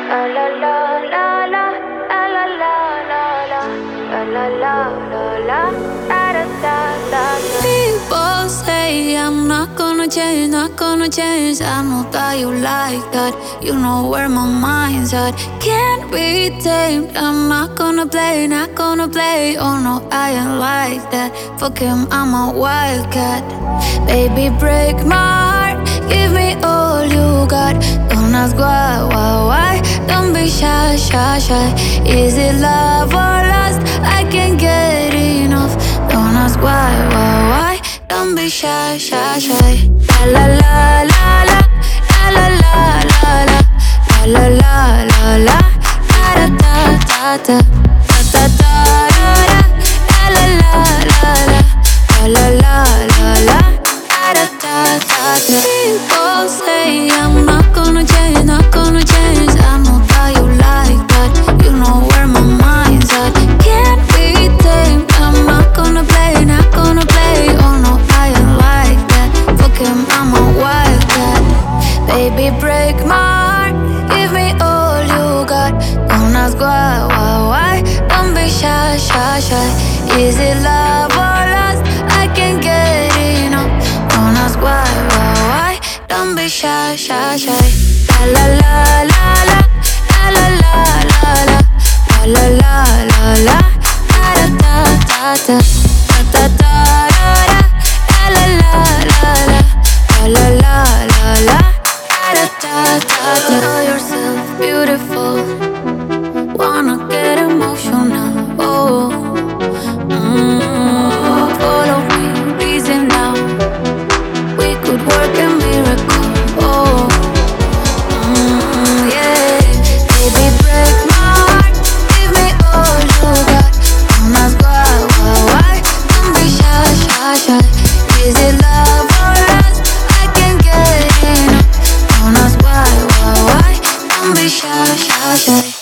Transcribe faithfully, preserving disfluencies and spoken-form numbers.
La la la la la, la la la la la, la la la la la, da da da da. People say I'm not gonna change, not gonna change. I know that you like that. You know where my mind's at. Can't be tamed. I'm not gonna play, not gonna play. Oh no, I ain't like that. Fuck him, I'm a wildcat. Baby, break my heart. Give me all you got. Don't ask why, why, why. Don't be shy, shy, shy. Is it love or lust? I can't get enough. Don't ask why, why, why. Don't be shy, shy, shy. La la la la la, la la la la la, la la la la la, da da da da, da da da da, la la la la la, la la la la, da da da da. People say I'm not gonna change, not gonna change. I know that you like that. You know where my mind's at. Can't be tamed. I'm not gonna play, not gonna play. Oh no, I ain't like that. Fuck him, I'm a wildcat. Baby, break my heart. Give me all you got. Don't ask why, why, why. Don't be shy, shy, shy. Is it love or lust? I can't get enough. Don't ask why, why, why. Don't be shy, shy, shy. La la la la la, la la la la la, la la la la la, da da da da, da da da da, la la la la la, la la la la, da da da da. Know yourself beautiful. Wanna get emotional. Oh, mm, follow me, reason now. We could work a miracle. Oh, mm, yeah. Baby, break my heart. Give me all you got. Don't ask why, why, why. Don't be shy, shy, shy. Is it love or lust? I can't get enough. Don't ask why, why, why. Don't be shy, shy, shy.